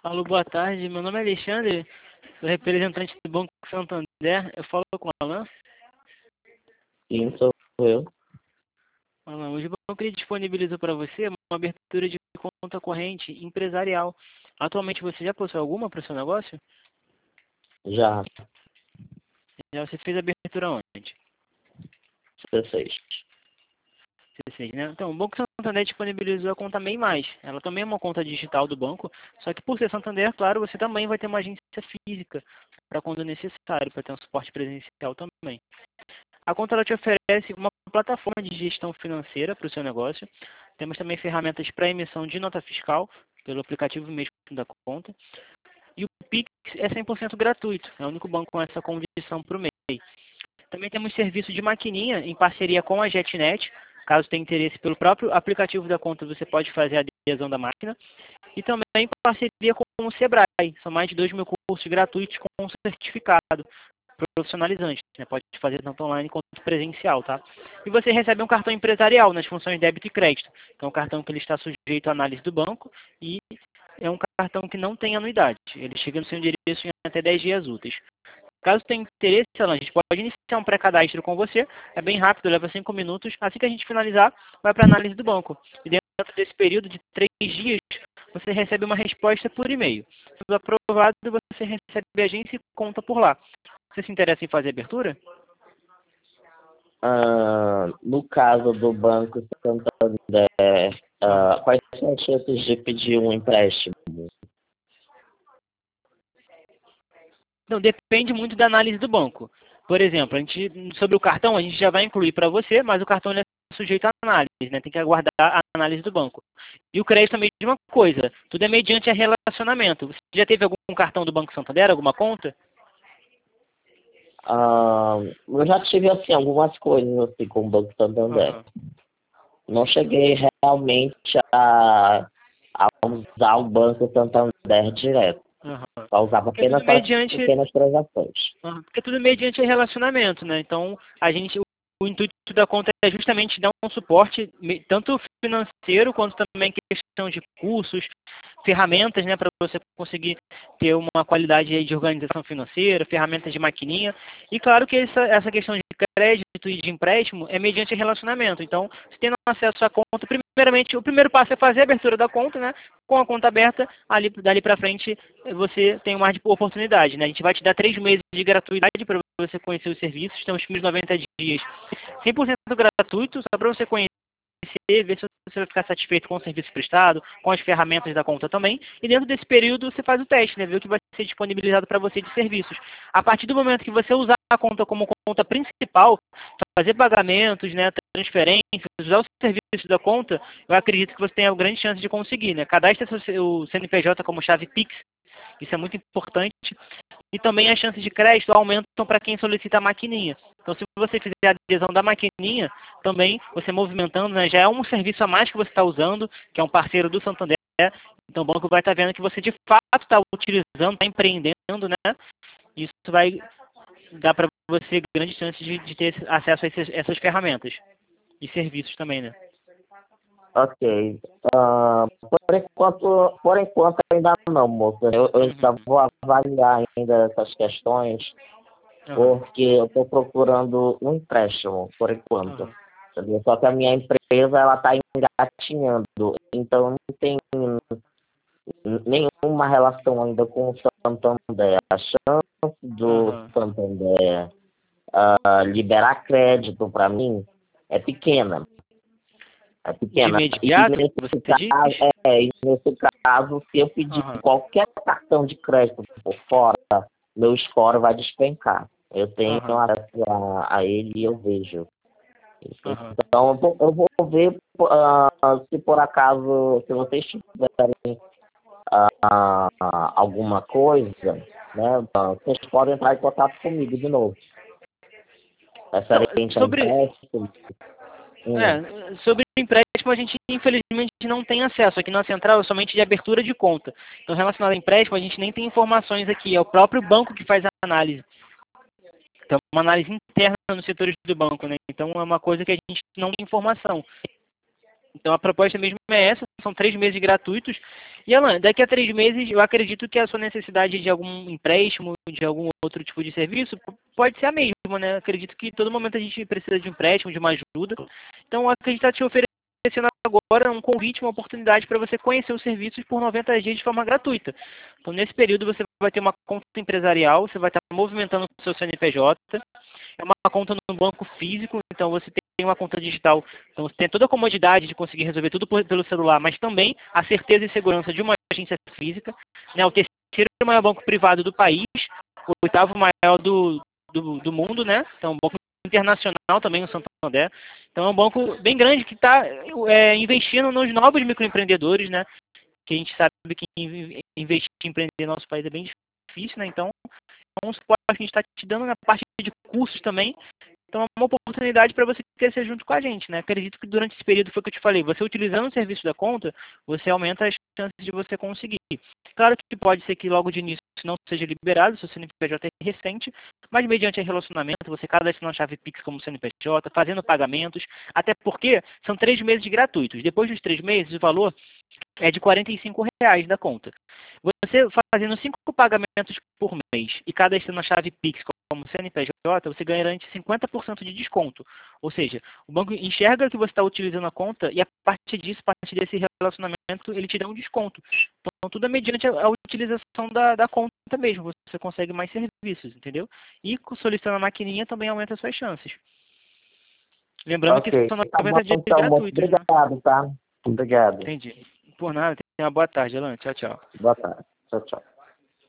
Alô, boa tarde. Meu nome é Alexandre, sou representante do Banco Santander. Eu falo com o Alan. Sim, sou eu. Alan, hoje o banco ele disponibilizou para você uma abertura de conta corrente empresarial. Atualmente você já possui alguma para o seu negócio? Já, Já você fez a abertura onde? 16. Você fez, né? Então, o Banco Santander disponibilizou a conta MEI+. Ela também é uma conta digital do banco, só que por ser Santander, claro, você também vai ter uma agência física para quando necessário, para ter um suporte presencial também. A conta ela te oferece uma plataforma de gestão financeira para o seu negócio. Temos também ferramentas para emissão de nota fiscal, pelo aplicativo mesmo da conta. E o Pix é 100% gratuito, é o único banco com essa condição para o MEI. Também temos serviço de maquininha em parceria com a JetNet. Caso tenha interesse pelo próprio aplicativo da conta, você pode fazer a adesão da máquina. E também em parceria com o Sebrae. São mais de 2.000 cursos gratuitos com certificado profissionalizante, né? Pode fazer tanto online quanto presencial, tá? E você recebe um cartão empresarial nas funções débito e crédito. Então, um cartão que ele está sujeito à análise do banco e é um cartão que não tem anuidade. Ele chega no seu endereço em até 10 dias úteis. Caso tenha interesse, Alan, a gente pode iniciar um pré-cadastro com você. É bem rápido, leva 5 minutos. Assim que a gente finalizar, vai para a análise do banco. E dentro desse período de 3 dias, você recebe uma resposta por e-mail. Se aprovado, você recebe a agência e conta por lá. Você se interessa em fazer abertura? No caso do Banco Santander, quais são as chances de pedir um empréstimo? Não, depende muito da análise do banco. Por exemplo, sobre o cartão, a gente já vai incluir para você, mas o cartão ele é sujeito à análise, né? Tem que aguardar a análise do banco. E o crédito também é a mesma coisa. Tudo é mediante a relacionamento. Você já teve algum cartão do Banco Santander, alguma conta? Eu já tive, assim, algumas coisas, assim, com o Banco Santander. Aham. Não cheguei realmente a usar o Banco Santander direto. Aham. Só usava Porque tudo apenas para mediante pequenas transações. Porque tudo mediante relacionamento, né? Então, o intuito da conta é justamente dar um suporte, tanto financeiro quanto também questão de cursos, ferramentas, né, para você conseguir ter uma qualidade aí de organização financeira, ferramentas de maquininha. E claro que essa questão de crédito e de empréstimo é mediante relacionamento. Então, você tendo acesso à conta, primeiramente, o primeiro passo é fazer a abertura da conta, né? Com a conta aberta, dali para frente, você tem mais oportunidade, né? A gente vai te dar 3 meses de gratuidade para você conhecer os serviços. Então, os primeiros 90 dias, 100% gratuito, só para você conhecer, ver se você vai ficar satisfeito com o serviço prestado, com as ferramentas da conta também. E dentro desse período, você faz o teste, né? Ver o que vai ser disponibilizado para você de serviços. A partir do momento que você usar a conta como conta principal, fazer pagamentos, né, transferências, usar os serviços da conta, eu acredito que você tenha grande chance de conseguir, né? Cadastre o CNPJ como chave Pix, isso é muito importante. E também as chances de crédito aumentam para quem solicita a maquininha. Então, se você fizer a adesão da maquininha, também você movimentando, né, já é um serviço a mais que você está usando, que é um parceiro do Santander. Então, o banco vai estar vendo que você de fato está utilizando, está empreendendo, né? Isso vai dar para você grande chance de ter acesso a essas ferramentas e serviços também, né? Ok. Por enquanto ainda não, moça. Eu ainda Uhum. vou avaliar ainda essas questões, Aham. porque eu estou procurando um empréstimo, por enquanto. Aham. Entendeu? Só que a minha empresa ela está engatinhando, então eu não tenho nenhuma relação ainda com o Santander. A chance do Aham. Santander liberar crédito para mim é pequena. É De pequena. imediato, você diz? E nesse caso, se eu pedir Aham. qualquer cartão de crédito por fora, meu score vai despencar. Eu tenho Aham. acesso a ele e eu vejo. Aham. Então, eu vou ver se por acaso, se vocês tiverem alguma coisa, né, vocês podem entrar em contato comigo de novo. Não, Referente a sobre, empréstimo. sobre empréstimo, a gente infelizmente não tem acesso. Aqui na central é somente de abertura de conta. Então, relacionado a empréstimo, a gente nem tem informações aqui. É o próprio banco que faz a análise. Então, é uma análise interna nos setores do banco, né? Então, é uma coisa que a gente não tem informação. Então a proposta mesmo é essa, são 3 meses gratuitos. E Alan, daqui a 3 meses eu acredito que a sua necessidade de algum empréstimo, de algum outro tipo de serviço, pode ser a mesma, né? Acredito que todo momento a gente precisa de um empréstimo, de uma ajuda. Então eu acredito estar te oferecendo agora um convite, uma oportunidade para você conhecer os serviços por 90 dias de forma gratuita. Então nesse período você vai ter uma conta empresarial, você vai estar movimentando o seu CNPJ, é uma conta no banco físico, então você tem uma conta digital, então você tem toda a comodidade de conseguir resolver tudo pelo celular, mas também a certeza e segurança de uma agência física, né? O terceiro maior banco privado do país, o oitavo maior do mundo, né? Então, um banco internacional também, o Santander. Então, é um banco bem grande que está investindo nos novos microempreendedores, né? Que a gente sabe que investir em empreender no nosso país é bem difícil, né? Então, é um suporte que a gente está te dando na parte de cursos também. Então é uma oportunidade para você crescer junto com a gente, né? Acredito que durante esse período foi o que eu te falei, você utilizando o serviço da conta, você aumenta as chances de você conseguir. Claro que pode ser que logo de início não seja liberado, se o CNPJ é recente, mas mediante relacionamento, você cadastra uma chave Pix como CNPJ, fazendo pagamentos, até porque são 3 meses gratuitos. Depois dos 3 meses, o valor é de R$ 45 da conta. Você fazendo 5 pagamentos por mês e cadastrando a chave Pix como CNPJ, você garante 50% de desconto. Ou seja, o banco enxerga que você está utilizando a conta e a partir disso, a partir desse relacionamento, ele te dá um desconto. Então, tudo é mediante a utilização da conta mesmo. Você consegue mais serviços, entendeu? E solicitando a maquininha também aumenta as suas chances. Lembrando que Ok, são tá bom 90 dias então, moço. gratuitos, né? Obrigado, tá? Obrigado. Entendi. Por nada. Tenha uma boa tarde, Alan. Tchau, tchau. Boa tarde. Tchau, tchau.